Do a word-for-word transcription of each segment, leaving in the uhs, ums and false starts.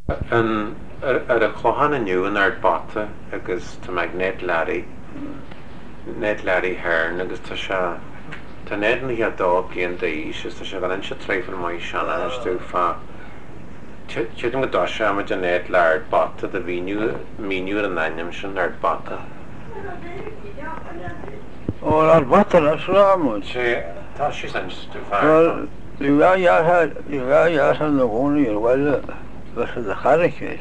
An ar a chlohanna nniuan ar bata agus tá meid net leí net leí hairn agus tá se tá néan í dá bíon daís is tá se gan se tréfan mai sean anistú fá tu go dá se am de net leir bata a víniu míniu an naim sin ar bata. Ó ar bata as rámú sé tá si san tú fá. Well, you got your head, you got your head on the one year, well, versus the hurricane.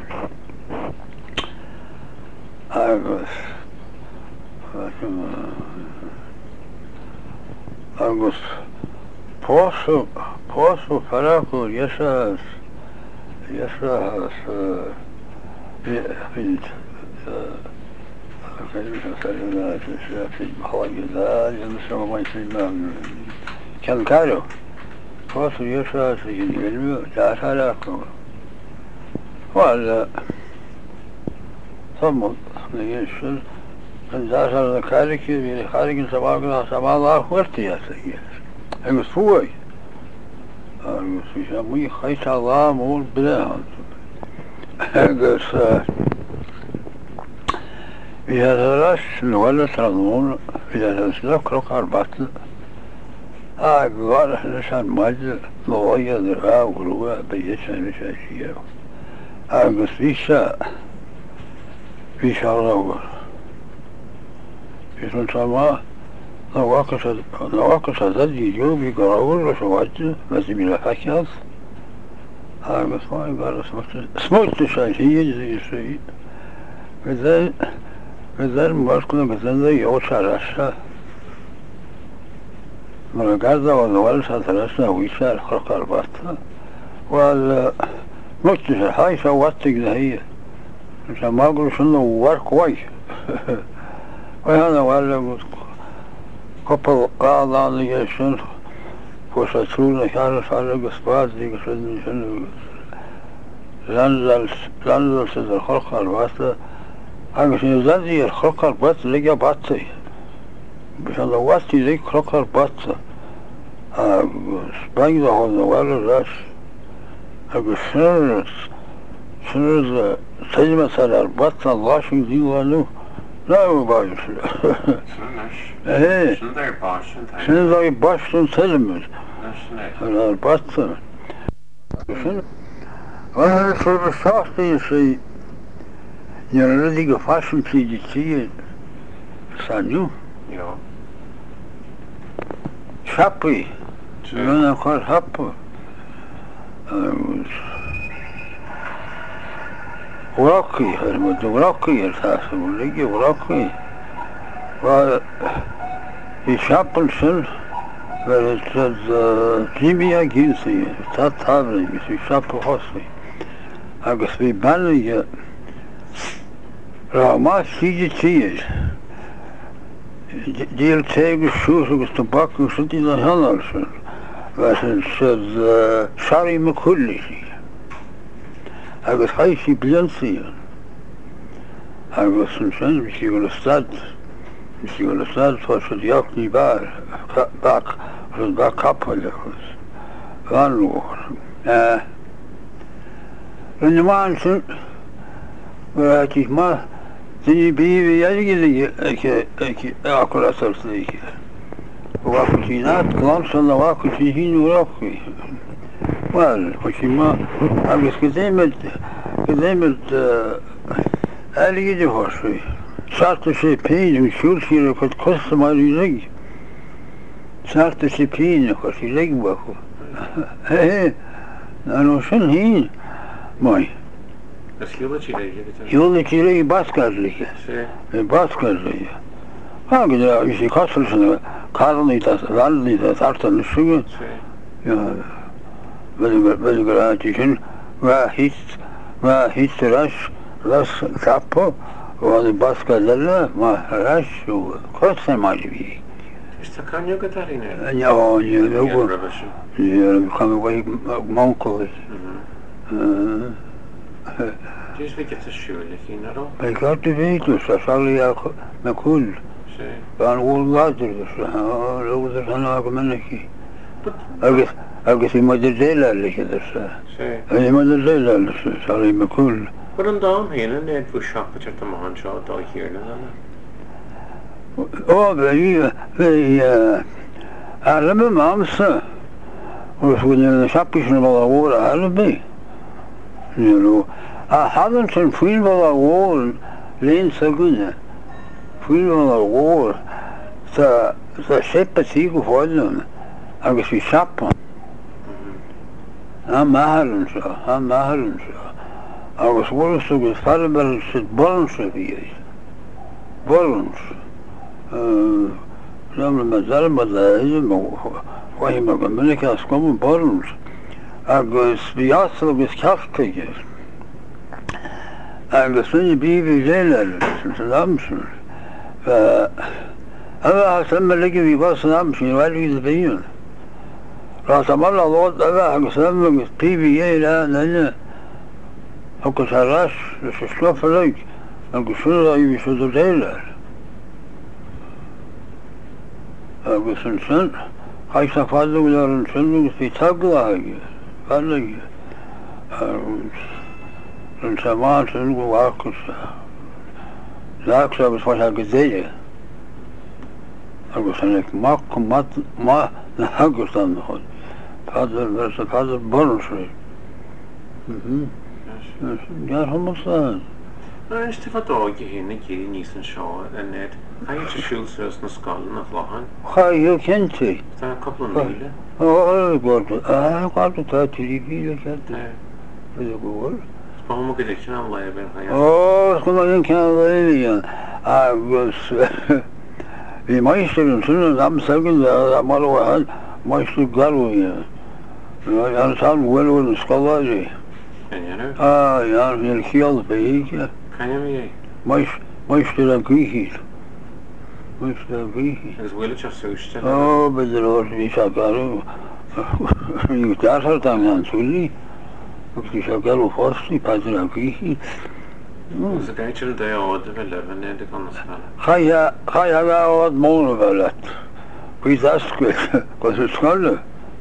I was, I was, posso, posso falar com essas, essas, في في الحواجز يمسوا ما يسمى كان كارو فاصل يسا سجن علمي لا سلاكم ولا ثم يشل من ذا الكارك في خارج سباقنا سباقنا خورتي يا سيد أقص فوي أقص في شامي خيط الله مول بلاهم أقص في هذا الراس نولد رضمون في هذا السلوك رقع البطل أقوال لسان مجد لغاية ذراع وقلوة بيسان مساشية أقص في ساء في شهر في سلطة نواقص ذلك جوبي قراول وشوات مسيبين الحكاث أقص ما يقال اسموت تشاشية زي السيد مثل مثل ماسكنا مثل ذي يوسع رأسها من القاعدة والنوال ساترسنا ويسا الخلق الباطة والمكتشة هاي سواتك ذهية إنسان ما أقول شنو وار كوي وهذا ولا قبل قاعدة ليشن فوساتون كان صار قصبات دي قصدني شنو لنزل لنزل سد الخلق الباطة أنا شنو ذي الخلق الباطة لقى باطة بشان واتي ذي خلق الباطة سبعين هذا ولا راس أقول شنو شنو تجمع على الباطة الله شو ذي وانو لا مبايش إيه شنو ذا باش شنو ذي باش تلمس على الباطة شنو وأنا شو بشاطي شيء يعني الذي قفاشم في جتية سانيو Ja. شابي أنا أقول شابي وراقي هذا وراقي أساسا ولقي وراقي و في شاب سن ولد جيميا جنسي تات تابلي في شاب خاصي أقص في بالي رامات سيجي تيج ديال تاج الشوش والطباق وصلتي لهنا بس شاري مكل شيء أقص هاي شي بلانسي أقص إنسان مش يقول أستاذ مش يقول أستاذ فصل ياكني بار باك فصل باك كابل قالوا آه إنما أنسان ولكن ما زي بيبي يعني زي أك أك أكل أسر زي واكل شينات كلام صلى واكل شيء وراكي وال وشيما أبغى كذا كذا اللي يجي هوشي صارت شيء بين وشول شيء لو كنت قصة ما يجي صارت شيء بين وكل شيء يجي باكو إيه أنا شن هين ماي Das Juletje Juletje baskarlige. Baskarlige. Ha gida işi kasılsın. Karnı da lanlı da tartan şuyu. Ya böyle böyle gratisin ve hiç ve hiç raş raş kapo ve baskarlarla ma raş kosa maçbi. İşte kanyo Katarina. Ya o ya bu. Ya kamu vay mankoli. Just vilket försöka finna då. Men klart du vet ju så ska jag med kull. Se. Han والله درس ها لو درس أنا أقول منك أقول agus bhí muidir déile idir sé. é muidir déile salí me cool. Bud an dám héana néad bú seapatear do máin seo dá hirirna lena. ó bhí bhí airbe mámsa gus bhfuil na seapasna bhil a bhór airbe. a hadan sin fuil bhil a bhór léon sa gúine. Fuil bhil a bhór sa sépatí go fáilim agus bhí seapa. An maitharann seo, an maitharann seo. agus bhlas agus farbar si bollansa bhí é. Bollans. Ramla me zarma le chuí me go minic a scum bollans. agus bhí asal agus ceachtaige. agus rinne bíhí léile san amsúr. a san me ligin bhí was an amsúr bhhailí a bhíon. Rás a mar a lád a bheith agus am agus P V A le nenne agus a ras leis a slofa leig agus suúra i bhí se do déile. agus an sin chaith a fadú ar an sin agus bhí taglaige fadlaige an sa máin sin go bhachas leachs agus fáil a go déile agus an ag mac go má na hagus an chud. Father versus Father Bornsrey. Mhm. Ja, homosexual. Nou, is het dag je heen, ik hier niet zijn show en net. Ga je te schulden naar school naar lachen? Ga je kent je? Zijn een couple milen? Oh, ik word, ah, ik word het uit die vier kent. Nee. Wil je gewoon? Spannend moet ik het aan leven. Oh, ik kom maar in kan leven. Ah, was. Die meisten zijn dan zeggen dat maar wel, meisten garoen. Ja, ja, zijn wel wel scholarie. Ken je nu? Ah, ja, heel heel bij. Ken je me? Meest, meestal dan Griechisch. Meestal dan Griechisch. Het is wel iets zoiets. Oh, bij de roos, wie zou garo. Je daar zou dan gaan, sorry. Ik die zou garo vast, die pas dan Griechisch. Dus ik eet je de dag oude wel leven, nee, dat kan het wel. Ga je, ga je wel wat molen wel het. Wie dat is, was het scholen.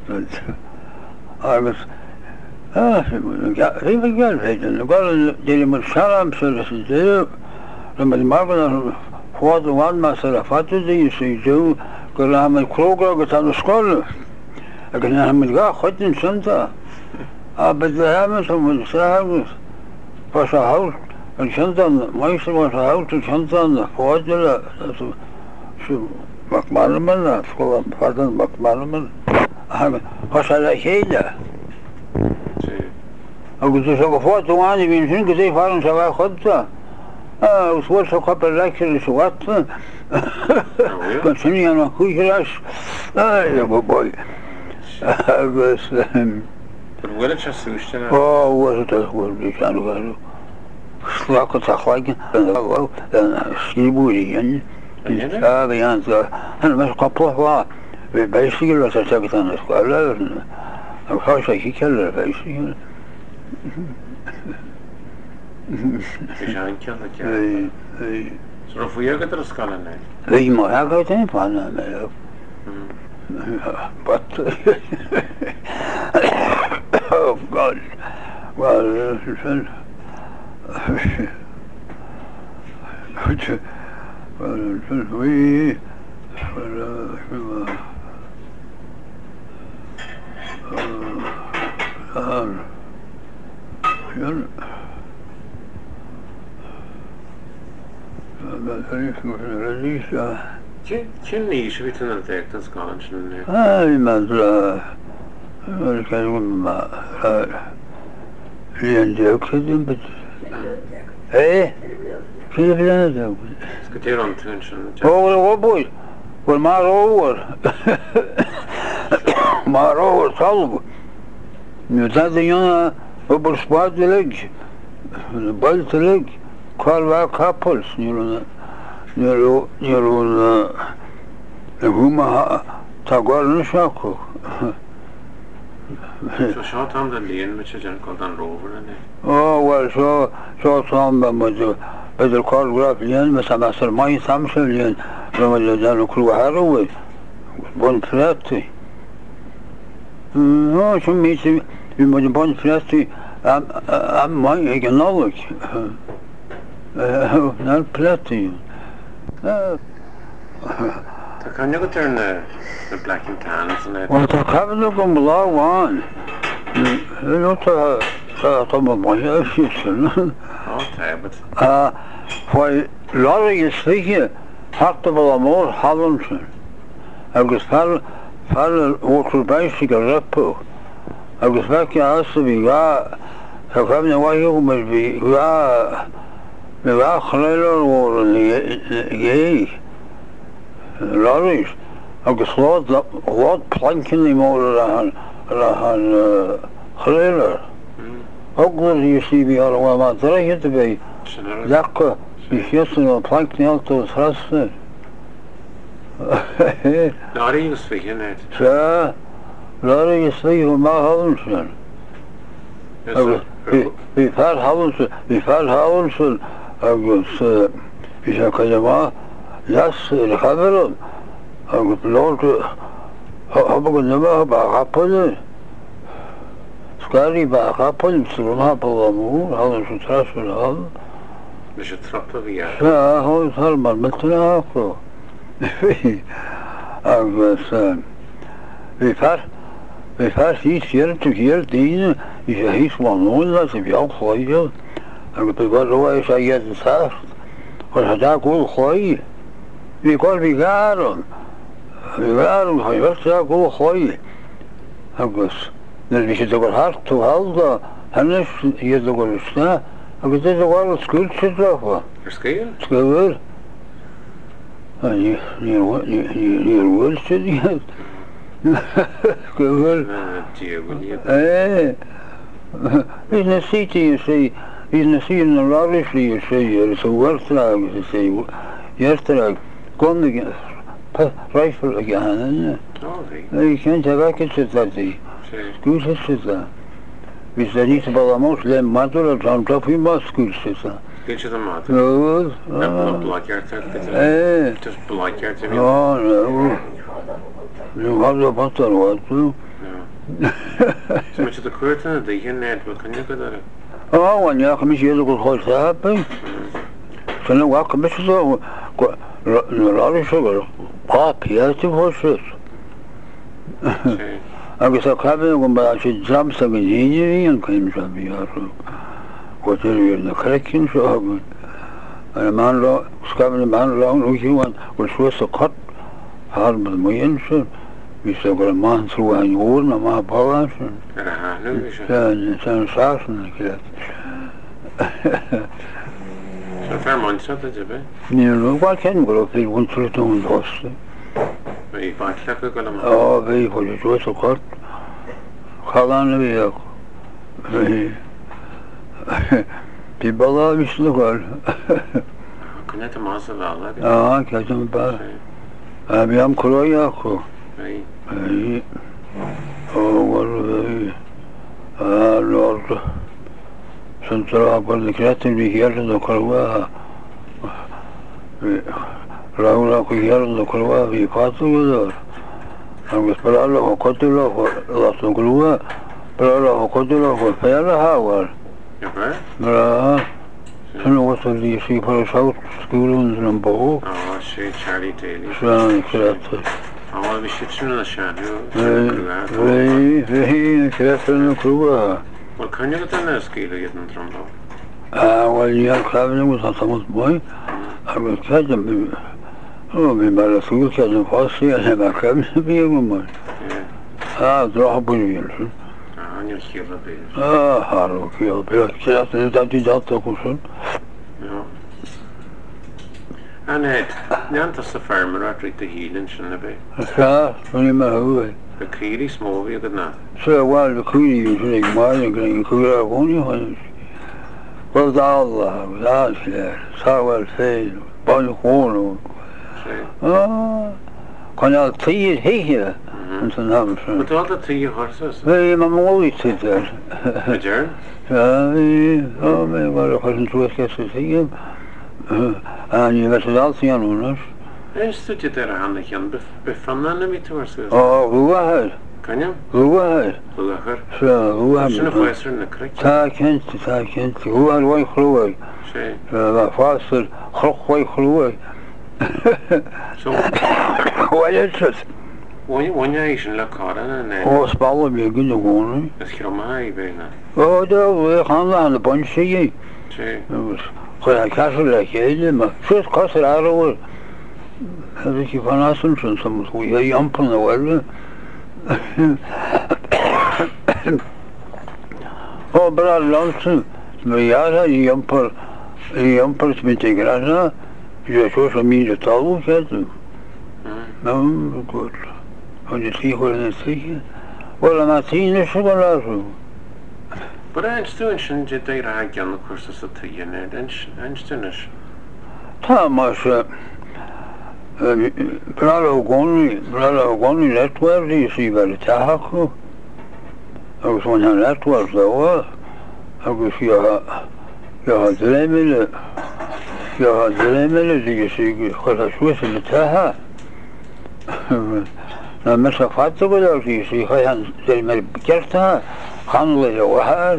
Agus, ah, even geld weten. Ik wil jullie met salam solliciteren. Dan met die marken voor de wandmaat zullen vatten die je zo. Ik wil met kroger aan de school. Ik wil met ga goed in Santa. Ah, bij de hebben ze met zeggen. Pas een hout. En Santa, meestal was een hout en Santa aan de voordelen. Zo, mag maar men naar school. Vatten mag maar men. Was hij dat hele? Agus is ook voor toen aan die mensen gezegd waren ze wel goed zo. Ah, het wordt zo kapot lekker is wat. Kan ze niet aan een goede ras. Ah, ja, boy. Agus. Maar wil het je zoeken? Oh, was het toch wel niet aan de gang. Slak het toch lijken. En schieburen. Ja, we gaan zo. En we kapot waren. We bijstigen was het ook aan de school. Ik ga eens een keer bijstigen. Is een keer dat je. Zo voor je gaat er schalen nee. Weet je maar, hij gaat in van mij. Wat? Oh God. Well, goed. Well, we. Well, uh, ja. Dat is goed, dat is ja. Ken ken je iets weten dat ik dat kan doen? Ah, iemand eh, ik kan hem maar. Lien die ook gedaan, maar. Hé? Ken je dat ook? Het is aan het Oh, wat boy. Wel maar over. Maar over salvo. Nu dat de jongen op het sport leg. De bal te leg. Kwal wel kappels. Nu nu nu nu de huma tagwal nishako. Zo shot hem de lien met je jan kan dan rover nee. Oh, wel zo zo samen met de bij de choreograf lien met zijn mastermind samen lien. We willen dan ook hoe halen we. Bon pretje. No, some meets we moet een bunch plastic am am mooi ik knowledge. Uh, not plastic. Uh, Tá can go ar na na black and tans and well, the cabin of them below one. You know, to to my boy, shit. Oh, but Uh, why Laurie is speaking, hartable amor Hallandson. Agus far far worker bicycle repo. Agus back ya to be ga. So come the way you must be ga. The ga khleler war the Laurie. Agus lot lot planking the more ran ran khleler. Ogler you see we are well ma dry to be. Zakko, ich jetzt noch plank nicht aus Rasse. Laurie is speaking it. Ja, Laurie is speaking mal haben schon. Wie fahr haben sie, wie fahr haben sie, also ich sag ja mal, das Kabel, also Leute haben genommen bei Apple. Skari bei Apple, so haben wir haben schon Straße haben. Is je trappen via? Ja, hoi helemaal met een auto. Agus, wie ver, wie ver iets hier te hier dienen, is er iets van nodig dat je jou gooien. Agus, bij wat zo is hij het zegt, wat hij daar goed gooien. Wie kan wie garen, wie garen, hij werd daar goed gooien. Agus, dan is het ook hard te houden, en is hier ook wel snel. Agus dit is wel school zit lopen. Verschil? School. En je je je je wil zit niet. School. Eh. Is een city je zei, is een city in Larish je zei, er is een werkstraat je zei. Eerstraat kon ik rifle gaan. Oh, ik kan het wel zitten dat die. School zit daar. We zijn niet bij de moest, alleen maar door het top in Moskou zitten. Get you the mat. No, No, block your tech. eh, Just block your tech. no, no. You have the butter, what do? No. So much of the curtain, the internet, but can you go there? Oh, when you come here, look what's happening. So now, what comes to the lorry sugar? Pop, yes, it was it. Agus a cabin go ba si jobs a engineering and came to be a what are in the cracking so good. And a man lo scabbing a man long looking one which was a cut hard with my answer. We saw a man through an old and my balance and and sauce like that. So fair months not that be. You know what can go if one to the host. We back like go them. Oh, very for it was a cut. Kalan we people are wish the girl. Can you mass of all that? Ah, catch them back. I am Koloyako. Right. Oh, what are they? Ah, Lord. Central upon the creative here in the Korwa. Raula here in the Korwa, we passed with her. And with Paralo Cotilla for Las Grua, Paralo Cotilla for Pera Howard. Okay. So what was the sea for South School in Bow? Oh, she Charlie Taylor. So, creative. Oh, we should soon the shadow. Very, very creative in the Korwa. Well, can you get in the ski to get in Trumbo? Ah, well, you have traveling with a Thomas boy. I will catch them. Oh, we better school catch them first year and have a cabin to be a woman. Ah, draw a bullion. Ah, and you'll hear the bit. Ah, Harlow killed. But just as that is out of cushion. No. And it, Nantas the farmer after the healing, shouldn't it be? Ah, when you know. The Keely small, you could not. So, while the queen usually mine and getting clear of only one. Well, the Allah, with us there, Sarwell Fade, Bonnie Corner. Ah, can I see it here? And so now, but all the three horses. Very, I'm always sit there. Adjourn? Yeah, oh, my God, I wasn't to get to see him. And you got it all seen on us. I stood you there a hand again, before none of me to horses. Oh, who was it? Can you? Rúa, Lugachar. so rúa. Sinna fáisir na cric. Tá kent, tá kent. Rúa wai chrúa. Sé. La fásil chroch wai chrúa. So, Wailetras. whaine é sin le cána na O spalla mi gyn o gwni. is chiromai bena. O da, we chan la bon sigi. Sé. Chwa castle la chéile, ma chus castle arwa. Hadi ki fanasun sun sam wi yampun na wala. O bra lansen, me yara yampur, yampur sminte grana. Je chus mi de talu chet. Nou, goed. On je zie hoor in zie. Wel, maar zien is wel laat. But I'm still sin je dei ra gan na cursa sa tine and and stinis. Tá mas bralo goni, bralo goni netwerk die zie wel taako. Agus van een netwerk zo. Agus ja ja dlemele. Ja dlemele die zie goed goed in de taha. Na مثل فاتو ولا في شيء خيان زي ما بكرتها خانله وهذا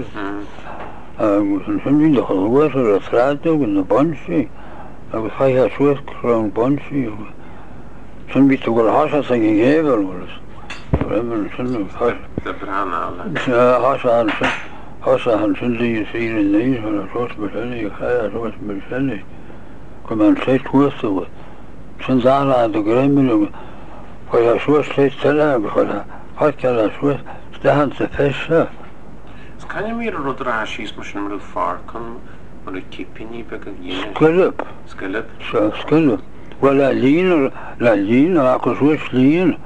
شنو دخل وصل رسالته وقلنا بنشي أقول خيها شوية كرون بنشي شنو بتقول هاشا سنجيبر ولا ولا شنو هاش دبرنا على هاشا هاشا شنو زي يصير النيل ولا شوش بسني خيها شوش بسني كمان شيء وصل شن زعل هذا قريب ولا شو شيء سلام ولا حتى شو استهان تفشى Kan je meer rodrashis misschien met vaar kan met kipini beginnen. سكلب Skelep. شو سكلب ولا لين لا لين أكو شو لين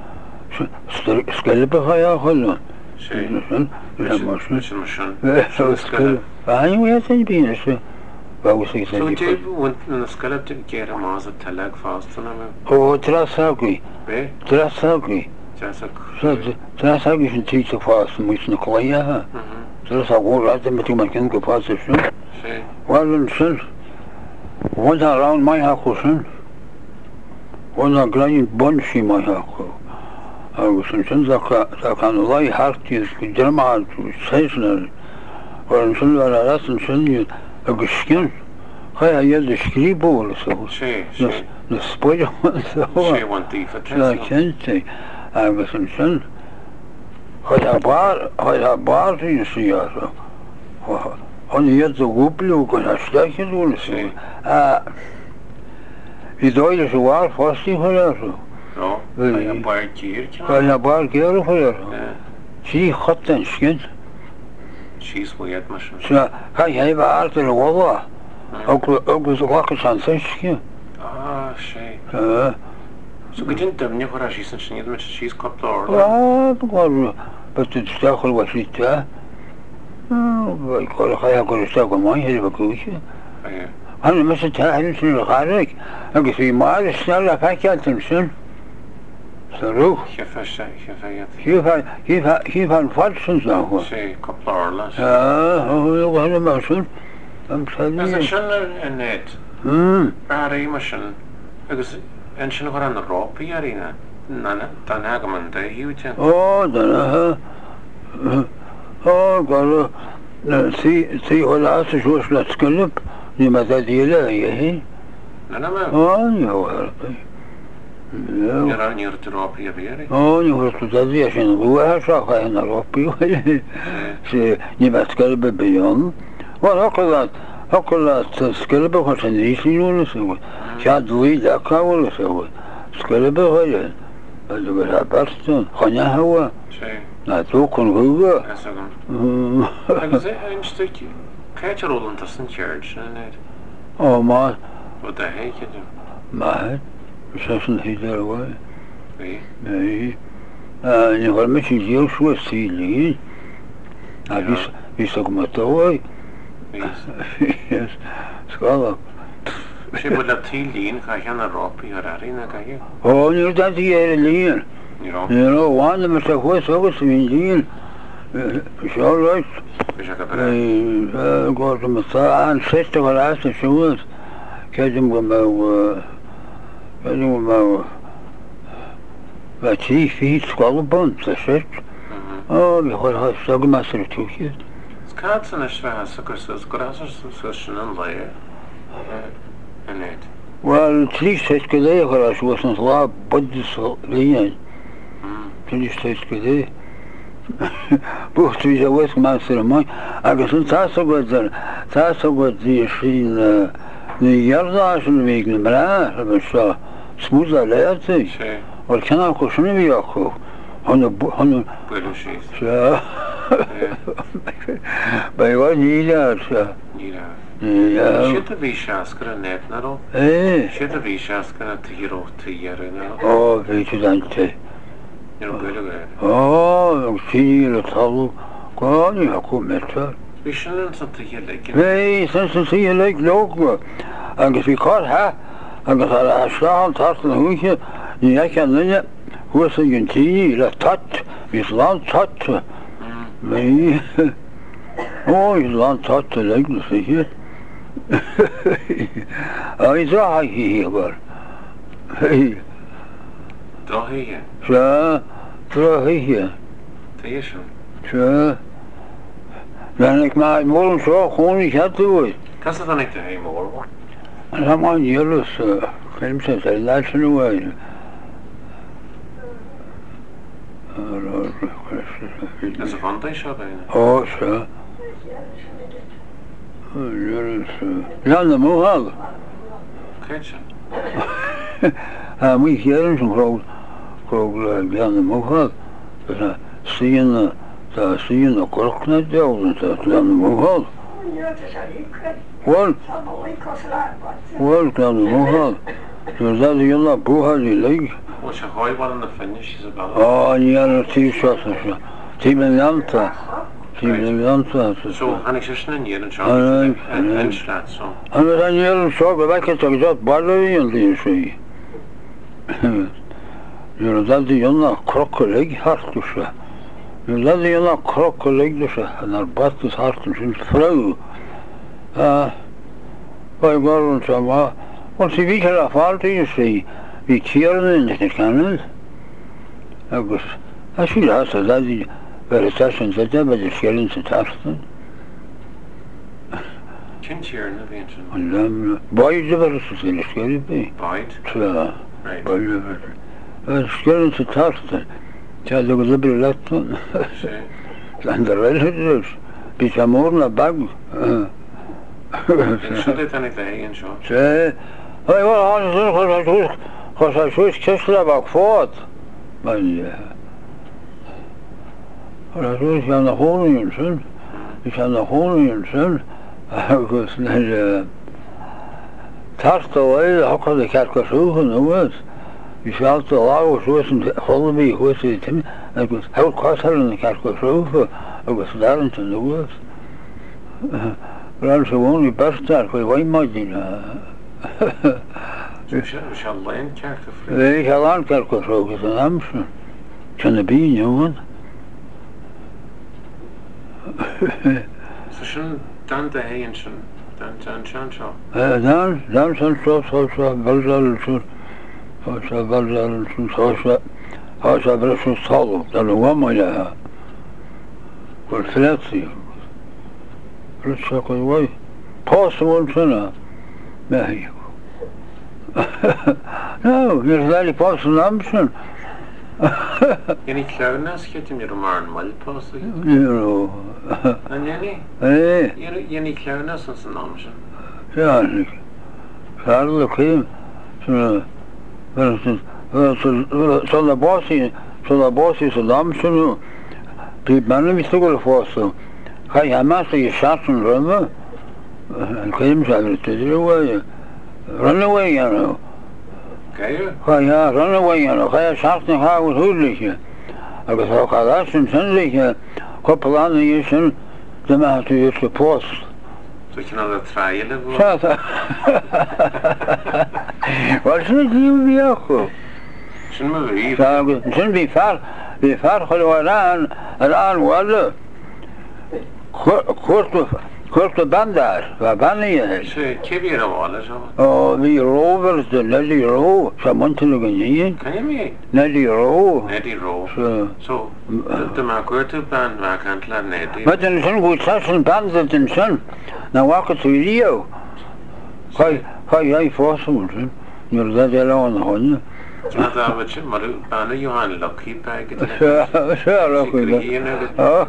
سكلب خيا خلنا Sé. لا مش Misschien misschien. شو سكلب فاي ويا تبين شو بقول So je want een skelep te keren maar ze telag vast te nemen. هو تراساقي Be? تراساقي Jasak. تراساقي شن تيجي فاس مش نقليها Mhm. تراساقي لازم متى ما كان كفاس شو Sé. ولا نسل وانا راون ما ياكوسن وانا قلين بنشي ما ياكو او سنسن ذاك ذاك انا الله يحرتي الجماعة سيسنا ولا نسل ولا راس نسل اقشكن هيا يد شكريبو ولا سو Sé. نس Sé. نسبوجو سو Sé want die لا vertel. كنتي او سنسن هيا بار هيا بار في السياسة Han je zo goedbloed kan dat stukje doen zo. Ah, die doilen zo waar vast die voor zo. Ja. Ja, paar keer. Kan je paar keer voor zo. Ja. Zie God en schiet. She's weird machine. Zo, kan jij bij aarde de walla. Ook ook zo wakker aan zesje. Ah, sé. Ja. So gedin dem nie hora she's sin niet met she's koptor. Ja, dat was het het stukje was niet ja. Oh, ik kon ga je kon stukje mooi hebben koetje. Ja. أنا مثل تاهل في الخارج أقول في مال السنة فاكهة تمشن صاروخ Kjefa sé, kjefa jat. كيف كيف كيف الفرش هو Sé koptor la. آه هو هذا ماشون أم As a سالي sin en net. أمم Ari machine. Agus en sin hora na ropi arena. Nana, dan hagaman de hiwten. أوه ده ها أوه قالوا سي سي ولا أسوس لا تكلب لماذا ديلا هي Nana ma. آه يا وربي يا Nira nir te ropi averi. آه يهرت تدي عشان هو شاف هنا ربي سي نبتكلب بيان وهكذا هكذا تسكلب عشان يسير ولا سوى شاد ويد أكا ولا سوى سكلب غير هذا بلا برستون خنا هو Sé. ناتوكن هو Asagam. Agus ein stuk. Kater olun tasın church net. أو ما Wat de heike do. ما مش عشان هيدر وين Wie? اي آه نقول مش يجيو شو السيلين عبيس يسوق متوي Wie? يس سكالا Sé bod la tilin ka hana ropi har arena ka je. هو نرجع تيجي لين Niro. يلا وانا مش هو سوق سيلين ان شاء الله Bisha ka bara. قلت مثلا ستة ولا عشرة شهور كذب ما كذب ما باتي في سكالبون تشت Oh, vi har haft så massor av tokigt. Skatsen är svär så så så så så snön läge. Eh, nej. Well, triste skede har så sån så bodde så igen. Mm. Triste skede. Bucht vi så vet massor av mig. Jag sån så så gott så så gott det sin ni yarda så vägen bra så smuza läte. Okej. Och kan också sjunga vi också. Han han Precis. så. Bei var ni där så. Nira. Ja. Shit vi shaskar net na då. Eh. Shit vi shaskar tiro tiare na. Åh, vet du inte. Är det bättre? Åh, jag ser det tal. Kan jag komma så? Vi känner så att det lägger. Nej, sen så ser jag lik låg. Jag ska kvar här. Jag ska ha stan tarten hur jag kan inte. Hur så jag inte la tatt. Vi slant tatt. Nej. Åh, jag slant tatt lägger sig här. Aj, så har jag här. Hej. Dra här. Så, så hej. Det är så. Så. Men ik maak morgen zo gewoon niet uit te worden. Kan ze dan inte hem morgon? En dan mag je dus, film ze te laten doen. Alltså van dig så där. Oh, zo. Ja, de mogen. Kanske. Ja, moet je hier zo'n groot, groot, ja, de mogen. Dus zie je, daar zie je een kork net doen, dat ja, de mogen. Wel, wel, ja, de mogen. Dus dat je naar boven die leg. Och så har ju bara den finish så bara. Ja, ja, det är så så. Timmelanta. Timmelanta. Så han är sen ner den Ja, chans. ja, En ja. en slat så. Han är den gör så väcket så att bara egentligen så. Gör det det gör krockolägg hart och så. Gör det gör krockolägg så när battus hart och sin fru. Ja. Vad går hon så va? Och så vi kan få allt i sig. Vi kör inte kan. Jag jag skulle ha så där veritasjon så där med skällen så tarten. Kintier nu vet jag. Och lämna boys över så skulle skällen be. Bite. Så. Right. Boys över. Skällen så tarten. Jag då det blir lätt. Så. Andra väl Pisamorna bag. Så det är inte egen så. Så. Jag var han så har så har så så kessla bak fort. Men ja. Och så ska jag hålla in sen. Vi ska hålla in sen. Och så när tarta och jag har det kärka så nu. Vi ska alltid laga så som håller vi hos det till. Jag har kastar den kärka så och så där inte nu. Men så var ni bästa för vad imagina. Så ska alla en kärka fri. Det är alla kärka så så namns. Kan det bli någon? Så sen den där egen sen den den chans så. Eh dan dan så så så så valzal så så valzal så så så så bra så salo da lo amo ya. Por flatsi. Plus så vad possible sana. Nej. No, det är väl possible amsen. Är ni klarna ska till med roman mal på så. Jo. Men Jenny, Eh, är är ni klarna som sån amsen? ja. Karl Kim. Så så så så la bossi, så la bossi så amsen. Det man vi så går för så. Kan jag massa i chatten rumma. Kim sa det det var. Run away, you know. Okej. Ja, ja, run away, you know. Jag sa att jag var hurlig. Jag sa att jag sen sen lik kopplan i sen det med att ju ska post. Så kan det träja eller vad? Så så. Vad ska du göra? Sen med vi. Så sen vi far, vi far har varan, ran walla. Kort Corta bandar, va banny. Sé cébí a bhála seo. Oh, the rovers, the Nelly Row, someone to look in. Can you me? Nelly Row. Neddy Row. So, So, the ma gwertu ban ma cantla Neddy. but then some good session bands of the sun. Now walk it to Rio. Hi, hi, I force them. You're that alone, honey. Na da wat je maar ban Johan Lucky bag. Sure, sure, look at it. Oh,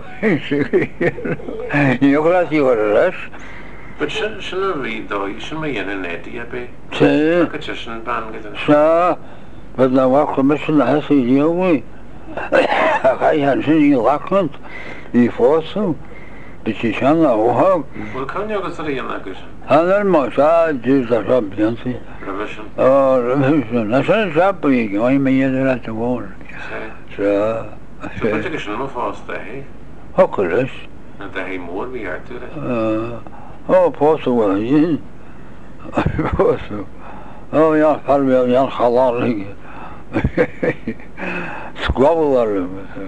you're glad you were a rush. But shouldn't we though? You shouldn't be in a Neddy a bit. Say, Look at just an ban get it. sure. But now walk the mission has to you way. I had seen you Lackland. You force them. But she shall know. Well, can you go to the Yanakis? And then my side is the job, Yancy. Revision. Oh, revision. I said, job, you I may get it at the wall. Say. So, So put you shouldn't have fast there. Huckles. And the hay more we are to that. Uh, oh, possible, yeah. Possible. Oh, yeah, probably, yeah, halal. Squabble.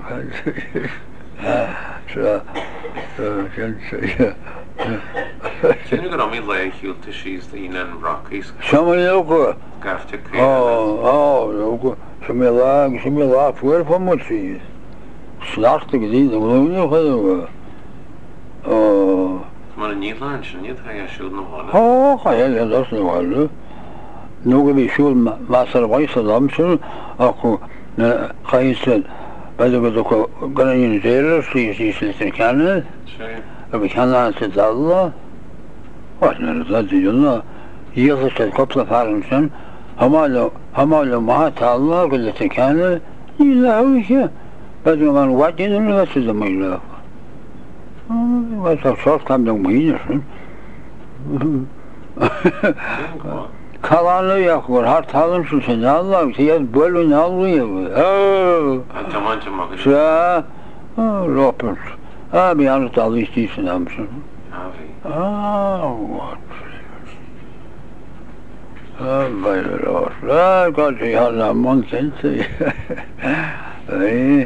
So, so, yeah. Can you get on me like you to she's the Inan Rockies? Somebody look. Gaff to create. Oh, oh, look. Some lag, some lag, where from what she is. Slachtig die, dan moet je nog hebben. Oh. Maar een niet lunch, niet ga je shoot nog wel. Oh, ja, ja, dat is nog wel. Nu heb ik shoot master wijze damsen. Ook, ga je zeggen, bij de wat ook organiseren, die is niet kennen. We kennen het alle. Wat nou dat die jongen. Hier is het koppel varen zijn. Hamal, hamal maat Allah, dat ze kennen. Die lauwje. But you man what you know what is the my love. Oh, what's a short time don't mean it. Kalanı yakıyor, har talım şu sen Allah, siyaz bölün alıyor. Oh. Tamam tamam. Sa, oh, Robert. Ah, bir anı talı istiyorsun amşın. Abi. Ah, what? Ah, böyle olsun. Ah, God, ya la man sense. Hey.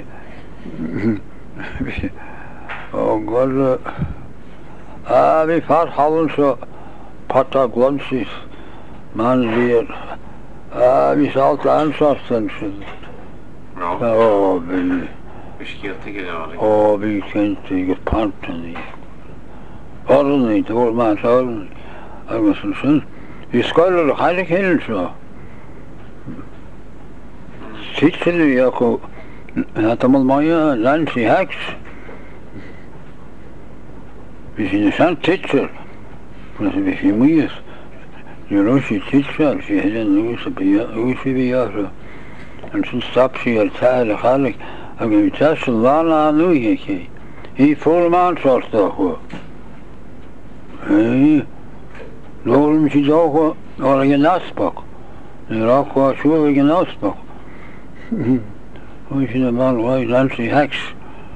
Oh God. Ah, vi far hallen så Patagonsis. Man ser. Ah, vi salt ansatsen. No. Oh, vi. Vi skilter det aldrig. Oh, vi kände ju panten i. Orden i tår man så. Alltså så. Vi skulle ha det helt så. Sitter du jag هذا مال مايا لانشي هاكس بيجي نشان تيتشر بس بيجي ميز يروشي تيتشر في هذا نوش بيا نوش بيا نشوف سابشي التاهل خالك أقول يتاش الله نويه كي هي فول مان صارته هو هي لول مشي جوه ولا يناسبك نراقوا شو يناسبك Hoe is je man, waar is Nancy Hacks?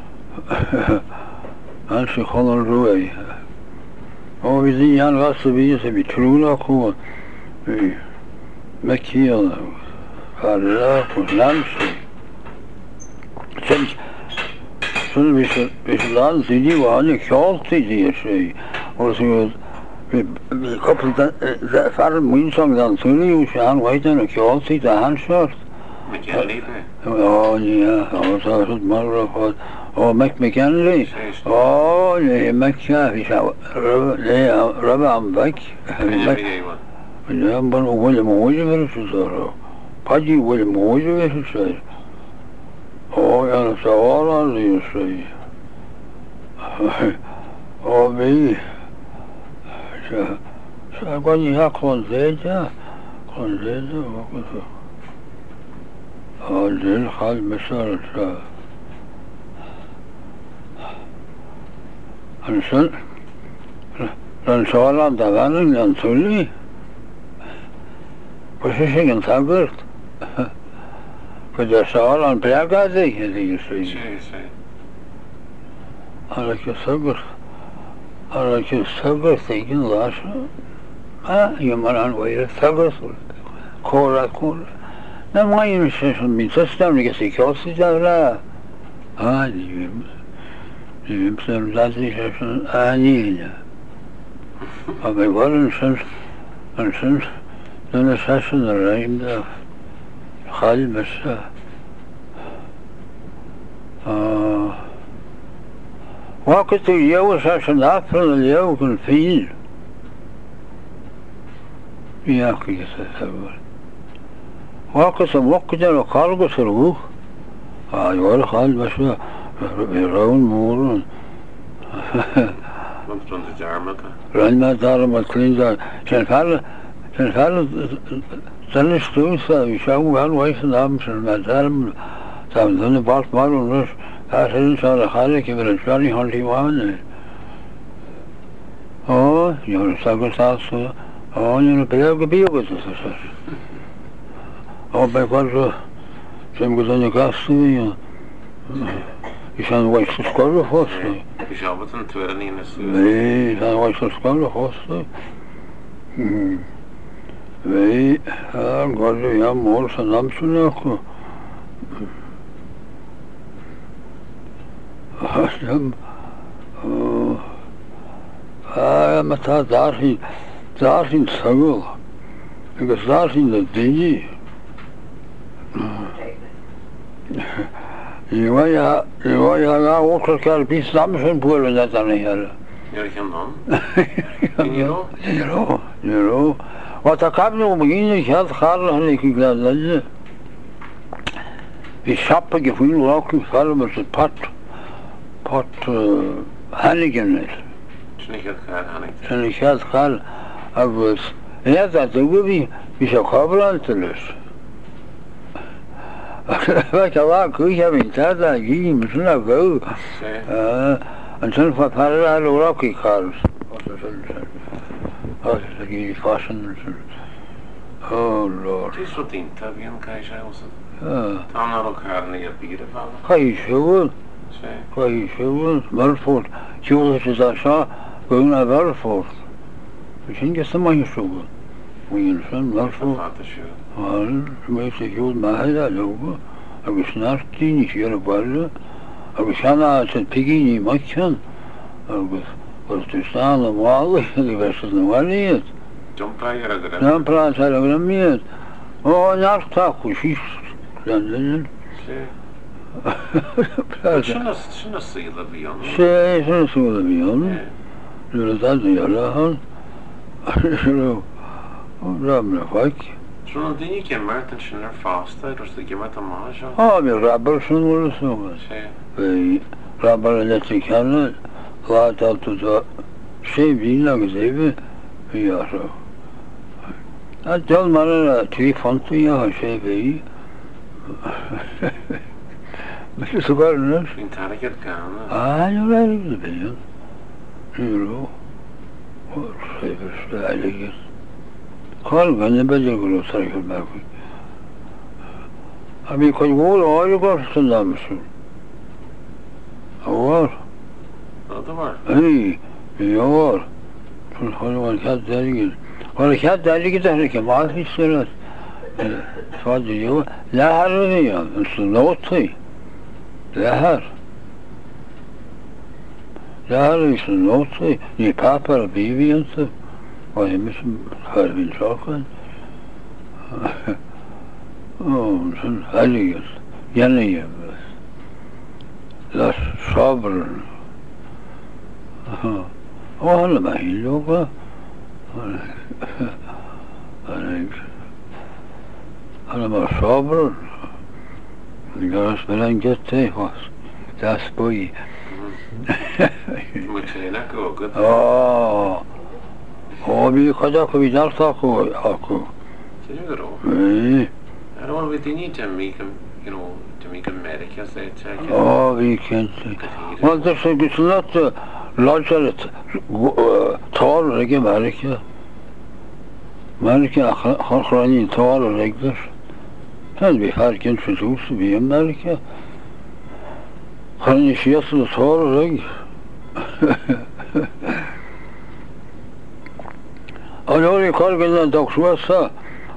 Nancy Connell Roy. Oh, we zien Jan Wassen wie is, heb je Trula gewoon. Met hier, Vader, voor Nancy. Sinds, toen we ze laten zien, die waren ik gehaald die zei. Als we, we koppelden dat, vader moet je dan toen, hoe ze aan weten, ik gehaald die de handschrift. Oh ja, oh zo is het maar wat. Oh, Mac McKinley. Oh nee, Mac ja, is nou, nee, Rabbi am weg. Ja, maar hoe wil mooi wezen zo. Paddy wil mooi wezen zo. Oh ja, dat zou al aan die zei. Oh nee. Zo, zo kan je ja gewoon zeggen, gewoon zeggen, wat is het? Oh, dit gaat mesar zo. En zo, dan zou dan daar gaan dan zullen. Wat is het dan gebeurd? Dat zou dan praten zeggen die zei. Sí, sí. Als je zeker, als je zeker tegen laat, ah, je maar aan weer zeker zo. Kora kora. Na mai mi se mi sistem che si chiude da ah di di sempre da si aniglia a bheith bhar an sin an sin duna sesin a raim de chail mesa Wakas tú dheabhas as an afran a leabh an fíl Iachas a sabhar Wakas a mucad ar a cargas ar bhuach a dhear chail mesa i raun mór Want rond de jarmata. Run me daarom wat clean zijn. Zijn vader, zijn vader, zijn is toen zo. Ik zou wel wijzen namen zijn met daarom. Zijn dan de bal maar ons. Daar zijn ze al gaan ik weer een Johnny Hunty man. Oh, je zou zeggen zo. Oh, je bent ook bij ons zo. Oh, bij wat zo. Zijn we dan de gasten. Ik zou wel eens scholen vast. Ik zou wat een tweede niet in de stuur. Nee, zijn wij zo scholen vast. Nee, ja, god, ja, morgen zijn naam zo nog. Ah, maar daar daar zijn, daar zijn schagel. Ik was daar zijn de dingen. Je weet ja, je weet ja, ja, ook al kan je samen zijn boeren dat dan niet hebben. Ja, ik kan dan. In Euro? Euro, Euro. Wat ik heb nog beginnen, ik had gehad en ik laat lezen. Ik schappe gevoel ook, ik had met het pad, pad Hannigan is. Niet het gaat Hannigan. En ik had gehad, ik was, ja, dat ook wie, wie zou kabelen te lussen. Weet je wat, ik heb in tijd dat ik hier misschien nog gauw. En toen van Parla ook ik had. Als ik hier vasten. Oh Lord. Het is wat in Tabian kan je zeggen. Ja. Dan naar elkaar niet op bieden vallen. Ga je zo? Ga je zo? Welvoort. Jules is dat zo. Gewoon naar Welvoort. Misschien is het maar je zo. Moet je zijn Welvoort. Wel, weet je, Jules mag je dat lopen. Ik is naar tien, ik hier op ballen. Ik is aan het piggy niet maken. Ik was te staan om alle, ik was het nog wel niet. John Pryor er. Dan praat hij er niet meer. Oh, naar tak, hoe is dan dan? Şuna şuna sayılabiliyor mu? Şey, şuna sayılabiliyor mu? Öyle de diyorlar. Şunu ramla bak. Şunun dini kemerten şunlar fasta, işte kemerten maaşa. Ha, bir rabber şunu vurursun. Şey. Ve rabber elektrikanı vaat altı da şey billah gibi yaşa. Hatta onlara telefonu ya şey bey. Mesela sokarlar. In hareket kan. Aa, ne var öyle benim. Yürü. O şey bir şey alıyor. Kal ben ne beceriyorum sarıkır belki. Abi koy vur ağır karşısında mısın? Var. O da var. Hey, ya var. Şunu hareket dergi. Hareket dergi de hareket. Mal hisseler. Sadece yok. Lahar ne ya? Notu. Lahar. Lahar ist notu. Ni papar biviyansı. O yemişim harbin şarkın. Onun haliyiz. Yanıyım. Las sabrın. O hala ben yok ha. Hala ben sabrın. Göz falan gitti was. Das boy. Mutlu'na kogut. Aa. O bir kadar koyar takı akı. Senin o. Ee. I don't want to need to make him, you know, to make America say check. Oh, we can't. Well, there's a good lot of larger tall like America. America, Harani tall like this. Can be hard to introduce to be America. Harani she has the tall like. I know you can't get that dog's worse.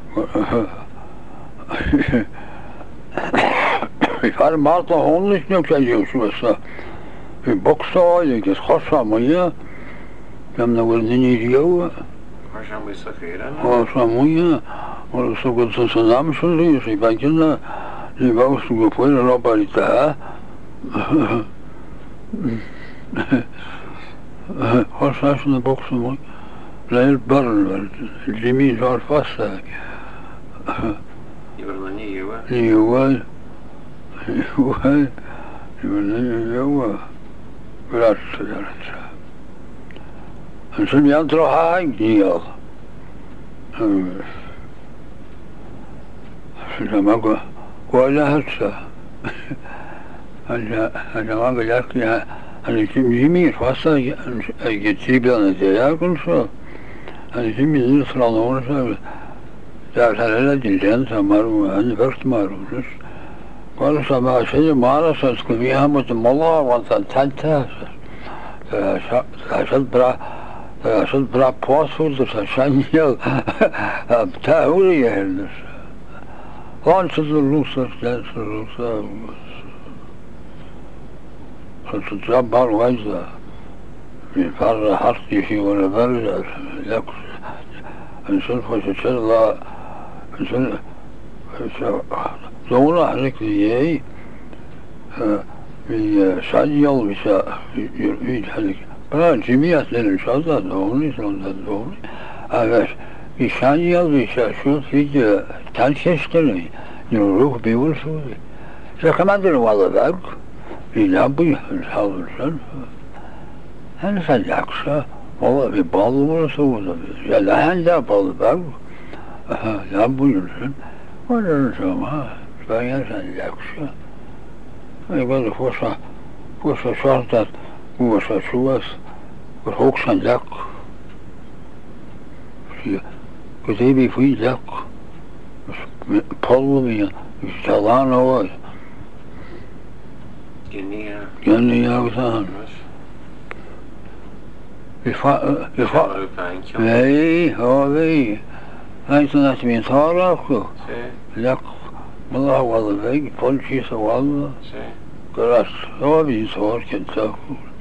Ik had hem altijd honderd niet op zijn juist was. Ik bokste al, ik is godsam, maar ja. Jam na wel ni rio. Mar sem mu sa chéire O sa muia. O so go so nam so ri si bagina. Ni va su go fuera la parita. Hosa na box mo. Leil barn Jimmy var fasta. I war ni you. Ni wa. Wa. Ni wa. Grazie. En så jag tror han gör. Så jag mag ولا هسه. أنا أنا ما قلت يا أنا جميع فاسا يجيب لنا زيار كل شيء. أنا جميع نصر الله ورسول. جاء هذا الجنس مارو أنا فرت مارو. قالوا سما شيء ما رأس كلها متملا وانتهت. فشد برا فشد برا باسورد فشان يل بتاعوري هندس وانت الروسا جالس الروسا فتجاب بالوجه يفر حرتي في ولا برد يكس انسلف وشتر الله انسلف زونا عليك ليي في شاجيل بشا يريد حلك برا جميع لين شاذا دوني شلون دوني هذا في شاجيل بشا شو في تالشيشتني يروح بيقول شو شو كمان دل والله ذاك يلعبوا الحاضر شن أنا صدقش والله ببالو ولا سوى يا لا عنده بالو ذاك يلعبوا شن ولا نسمع فيا صدقش يقول فرصة فرصة شرطة فرصة شواس والحوكس لك كتابي في لك بطلبي يشتغلان هو جنية جنية وثان يفا يفا اي هو ذي هاي سنة من صارك لك والله والله ذي كل شيء سوالله قرأت هو بيصور كنت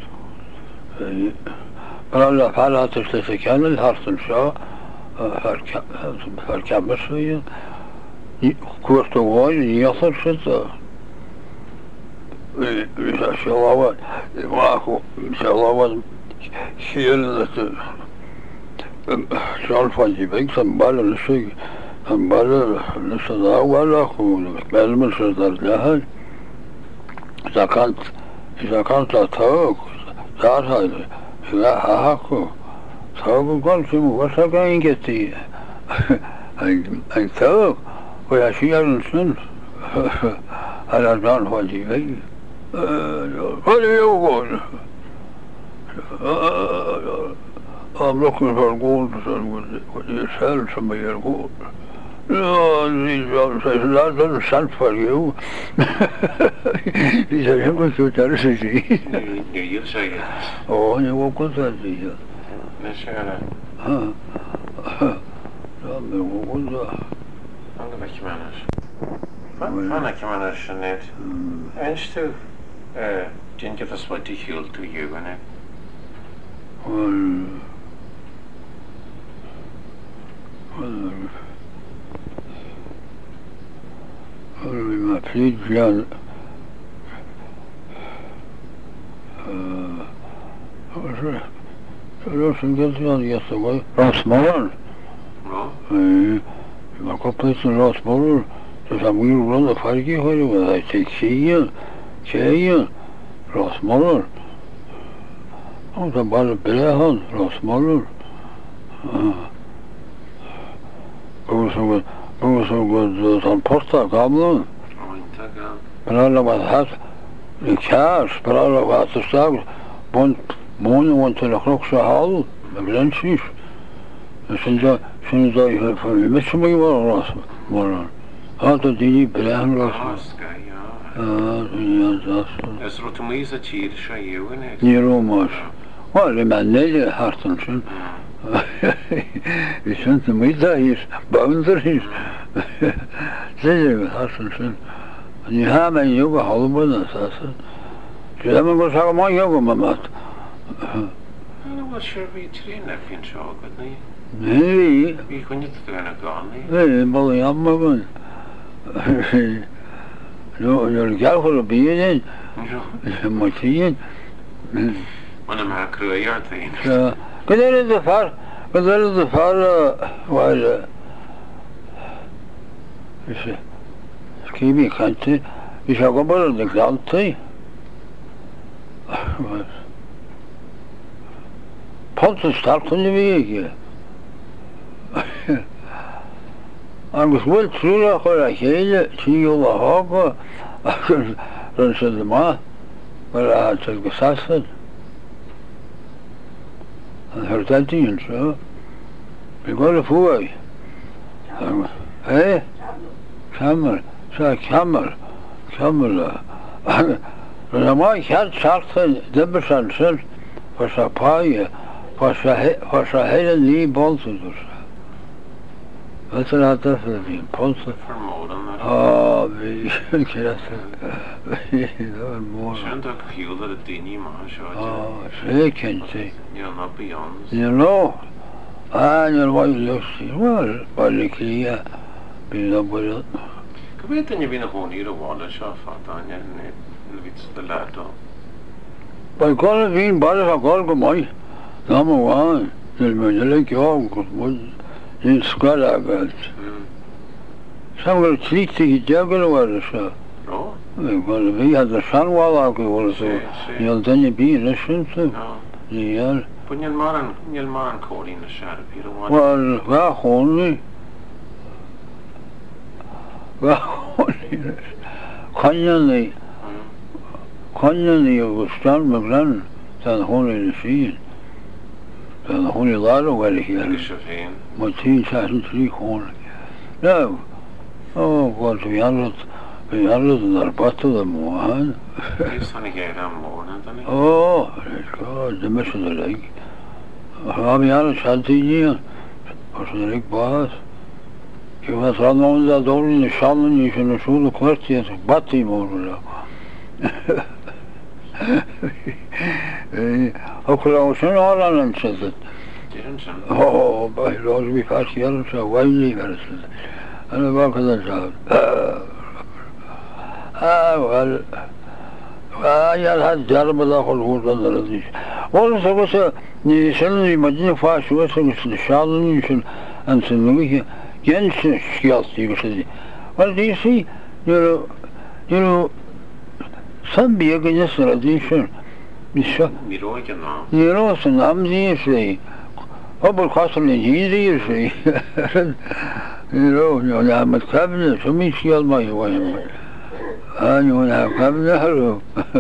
قال فعلا تشتكان الهرس الشاء فركب بسوية كورت وايد يصل شتا إن شاء الله معكم إن شاء الله شيء شال فاجي بيك سنبال الشيء سنبال الصداع ولا خو بل من صدر لها إذا كانت إذا كانت تاوك صار هذا إذا هاكو تاوك قال شو وصل كان يجتي أي أي تاوك ويا شيء الإنسان على جان فاجي بيك هذا يقول I'm looking for gold with yourself, somebody gold. No, he says, that doesn't stand for you. He said, I'm going to tell you. You say it. Oh, you won't go to you. Monsieur, Huh? I'm going to go to I'm going to manage. Fanna manage, Sinead. And still, didn't give us what to heal to you, innit? Well, well, well, my plead John, uh, Ross and Gilson yesterday, Ross Moran. No? Uh, my couple in Ross Moran, so some weird run of Fargy, where I take Shea, Shea, Ross Moran. Oh, the ball Belahan, Ross Moran. Also good, also good, on Porta, Goblin. Oh, in Tagal. But all of us had the cars, but all of us the stars, one morning went to the Croxer Hall, the Glenchies. And since I, since I have for me, Mister McGuire, Ross Moran. How did he Belahan, Ross? Ah, yeah, that's. As Rotomiza cheer, show you, innit? Near almost. Well, the man needed Hartenson. We sent him with his boundaries. Say with Hartenson. And you have a yoga Hollywood assassin. You haven't got to have my yoga, Mamat. Ano bhfuil sure bhí tríon le bhíonn seo go ní. Ní, Bhí chuine gana gánaí. é, bol amma gan. No, you're careful of being in, my teen. Muna má cruaíartaí. So, good there is the far, good there is the far, while, uh, ski country, you shall go about the ground tea. Pontus start on the way. Agus bhfuil trúla chuir a chéile tíúil a hága agus ran se de má mar a te go sasad an thir datíonn seo be go a fuaig é camar se camar camar ran a má cheart seachtain dibar san sin fa sa páige fa sa héile ní boltaúr Wat er had dat voor die polsen? Vermoeden maar. Oh, wie ik dat dat was mooi. Zijn dat heel dat het ding niet maar zo. Oh, zeker niet. Ja, not beyond. You know, ah, you know what you see. Well, but ik hier ben dat wel. Ik weet dat je binnen gewoon hier de wallen zo van dan je net iets te laten. Bij kolen zien, ballen van kolen mooi. Nou maar waan, dat moet je lekker ook goed. In squad agad. Some were treaty juggle or so. Oh? Well, we had the sun wall out also. You'll then you be listen to. No. Yeah. But you'll man, you'll man coding the shadow. You don't want. Well, well, only. Well, only. Canyonly. Canyonly was John McLaren. Dan holy the field. Dan holy lot of where he had. My teen sat in three corners. No. Oh, God, we handled, we handled in our bottle of Mohan. He's trying to get on more, isn't he? Oh, God, the mess of the leg. I'll be honest, I didn't hear. Was the leg boss. He was run on that door in the sun and you should show the quality as a batty more. How could I was in all and said it? Oh, by Lord, we passed here, so widely very soon. And I walk on the south. Ah, well, well, I had terrible wood on the release. What is was a the suddenly imagine fast was the challenge and some Louis Jensen skills, you say. Well, do you see, you know, you know, some big in this tradition. You know, you know, some names, say. Hubble custom in easy, you see. You know, you know, I'm a cabinet, so me shield my way. And you have cabinet, hello.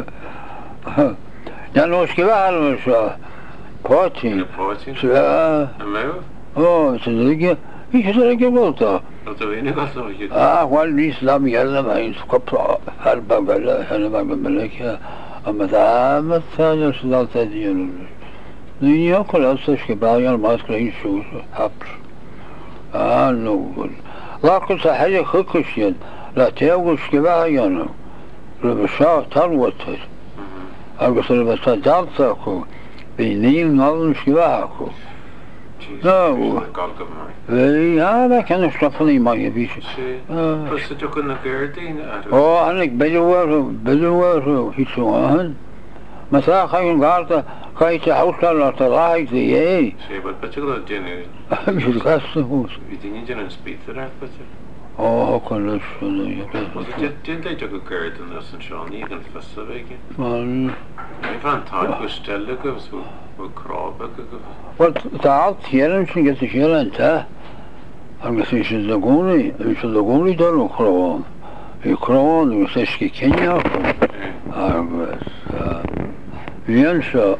You know, Skival was party. Party? So, oh, it's a little, he's a little water. Ah, one is Lam Yellow, and Scopra, Harbagala, Hanabaga Malaka, and Madame, Thanos, not that you. Nu jag kollar så ska börja med att in shoes haps. Ah, no good. Lakin så här sjukhusien. La teo ska börja nu. Det var så tarwater. Jag skulle vara så dansa ko. Vi ni någon ska vara ko. No. Ja, det kan jag släppa ni mig vis. Fast du kunde göra det. Oh, han gick bedöver, bedöver hit så han. Men så har jag garda Kijk, de huislaan laat de laag, die jij. Zie, wat betekent dat nu? Je gastenhuis. Wie die niet in een spieter heeft, wat je? Oh, ik kan dat zo. Dit deed ook een keer in de centraal niet in festiveken. Maar. Ik van tijd bestellen, zo, zo krabben. Wat daar hier zijn, is hier en daar. En dat is de goni, is de goni daar nog gewoon. Ik gewoon, dus is je Kenia. Ah, dus. Bien zo.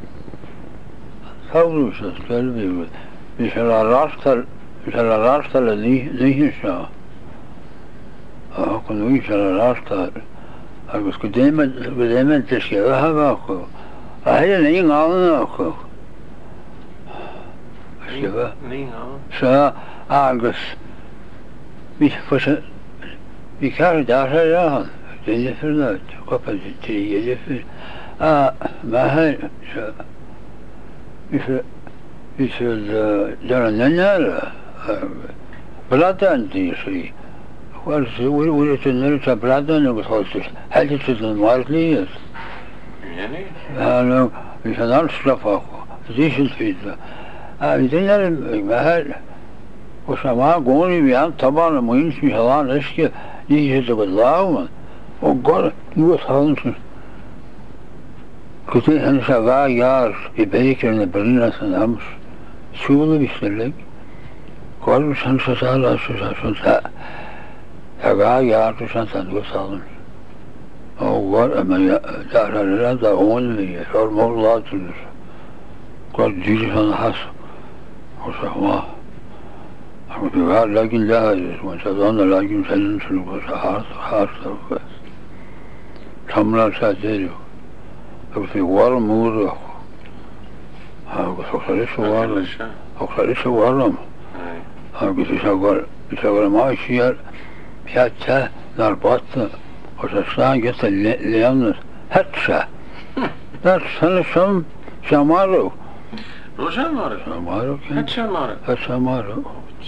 Zou dus het wel weer. We zullen rastel, we zullen rastelen niet, niet zo. Ah, kon we zullen rastelen. Als we demen, we demen te schrijven hebben ook. Hij is niet aan ook. Schrijven. Niet aan. Zo, als we voor ze, we gaan daar gaan. Dat is verlaat. Koppa de drie, dat is. Ah, maar hij zo. Is is there an another Bradan do you see? Well, we we it's another Bradan was hosted. Had it to the Marley is. Really? No, it's an old stuff of this is it. Ah, then mahal وسمع قولي بيان طبعا ما يمشي هلان اشكي يجي تقول وقال يوس هانش كنت أنا شغال يار يبيك أنا برينا سنامس شو اللي بيشتغل قال مش هنش سهل شو شو شو شغال يار تشان سندوس هانش أو قال أما دار لا دعون لي صار موضوع تنس قال جيلي أنا حس وسمع قال لكن لا وانتظرنا لكن سننسلق سحارت حارت تملا ساتيريو في ورم مور ها خلص ورم خلص ورم ها بيشغل بيشغل ما يشيل حتى نربط وسان جت ليانس حتى ده سنة شم شمارو رو شمارو شمارو هت شمارو هت شمارو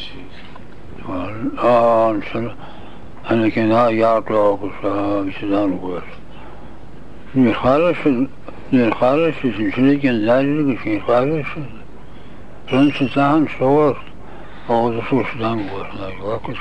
آه أنا أنا كنا يعطوا قصة بسدان وقص نخالص نخالص نشري كن ذلك في خالص رن سدان صور أو ذو سدان وقص لا يواقص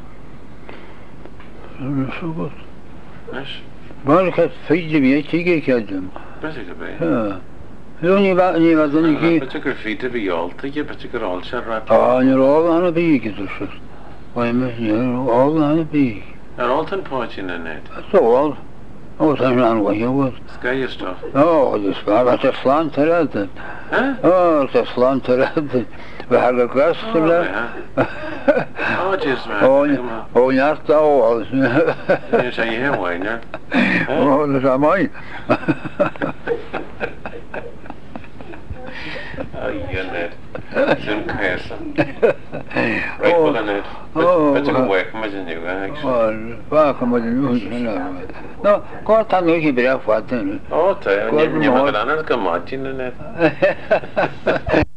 نشوف ماشي بالك في جبيه تيجي كذا بس كده ها لوني بقى ني بدني كي بتذكر في تبي يالتي بتذكر على شرات آه أنا رواه أنا بيجي كده شو وين رواه أنا بيجي Alton poaching in it. صور هو سمعان ويهود Sky stuff. أوه ده سبعة تصلان ثلاثة ها؟ أوه تصلان ثلاثة بحاجة كاستر لا Oh, just man. هو هو ناس أوه You say him why not? هو ده سامعين Oh, you net. Zoom kasa. Right, well, net. But you can work, imagine you actually. فاك مجنون هنا لا قلت أنا يجي بلا فاتن Oh, tell you, you have a lot of good matching in it.